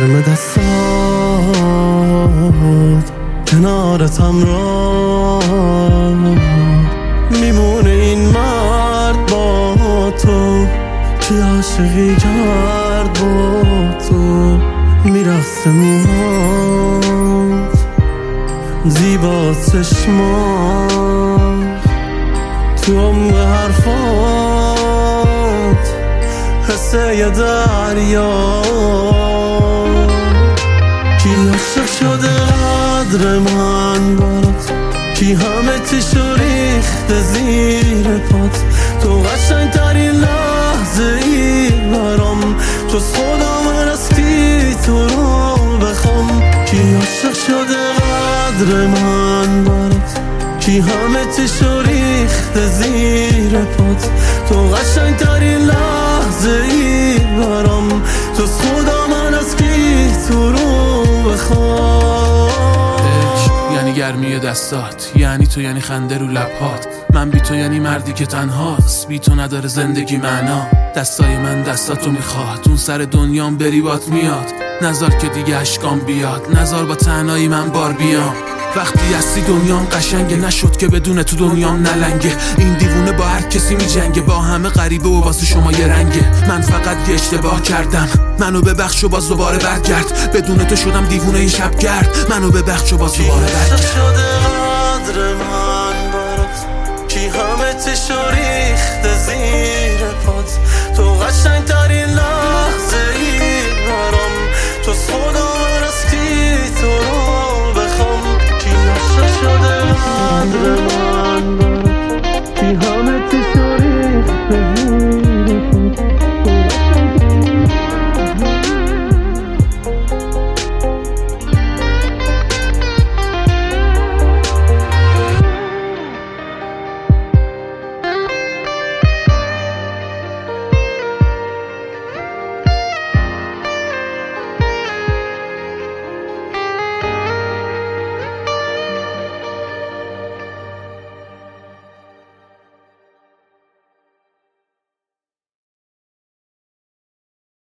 گرم دستات کنارتم را میمونه این مرد با تو که عاشقی کرد با تو میرخصه موهات زیبا چشمات تو عمق حرفات حس یه دریا کی عاشق شده قدر من برات کی همه چیشو ریخته زیر پات تو قشنگ ترین لحظه ای برام جز خدا من از کی تو رو بخوام کی عاشق شده قدر من برات کی همه چیشو ریخته زیر پات تو قشنگ ترین لحظه ای برام جز خدا من از کی تو رو بخوام یعنی گرمی دستات، یعنی تو، یعنی خنده رو لبهات. من بی تو یعنی مردی که تنهاست، بی تو نداره زندگی معنا. دستای من دستاتو میخواد، اون سر دنیام بری بات میاد. نزار که دیگه اشکام بیاد، نزار با تنهایی من بار بیام. وقتی هستی دنیام قشنگه، نشد که بدون تو دنیام نلنگه. این دیوونه با هر کسی میجنگه، با همه غریبه و واسه شما یه رنگه. من فقط یه اشتباه کردم، منو ببخش و باز دوباره برگرد. بدون تو شدم دیوونه این شب گرد، منو ببخش و باز دوباره برگرد. شده قدر من برات کی همه چیشو ریخته زیر